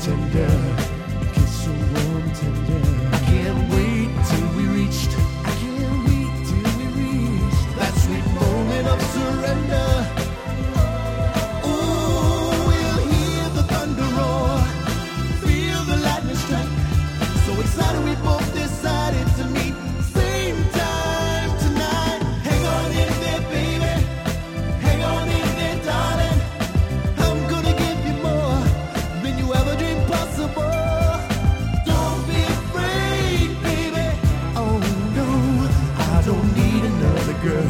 tender, kiss so warm and tender. I can't wait till we reached. I can't wait till we reached that sweet moment of surrender. Oh, we'll hear the thunder roar, feel the lightning strike. So excited we both decided to meet. Same time tonight. Hang on in there, baby. Hang on in there, darling. I'm gonna give you more than you ever dreamed possible. Don't be afraid, baby. Oh no, I don't need another girl.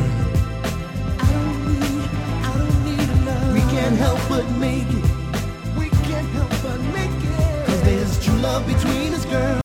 I don't need another. We can't help but make it. We can't help but make it. 'Cause there's true love between us, girl.